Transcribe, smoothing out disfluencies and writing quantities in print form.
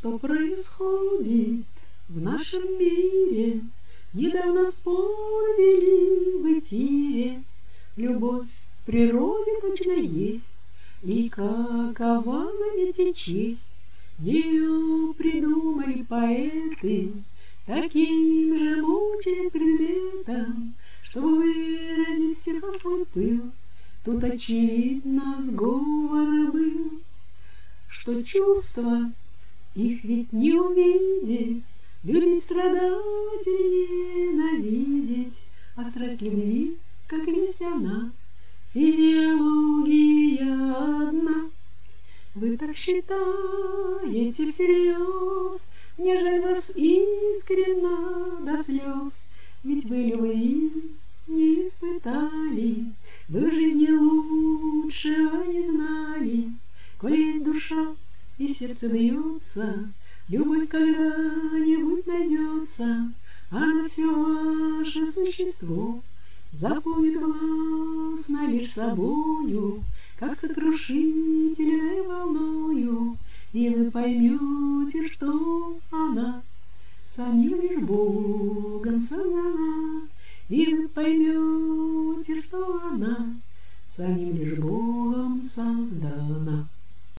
Что происходит в нашем мире? Недавно спор вели в эфире. Любовь в природе точно есть, и какова, заметьте, честь. Ее придумали поэты таким же мучаясь предметом, чтобы выразить в стихах свой пыл. Тут очевидно сговор был, что чувства их ведь не увидеть, любить, страдать и ненавидеть, а страсть любви, как есть она, физиология одна. Вы так считаете всерьез, мне жаль вас искренно до слез, ведь вы любви не испытали, вы в жизни лучшего не знали. Коль есть душа и сердце бьется, любовь когда-нибудь найдется, а на все ваше существо заполнит вас лишь собою, как сокрушительной волною, и вы поймете, что она самим лишь Богом создана, и вы поймете, что она самим лишь Богом создана.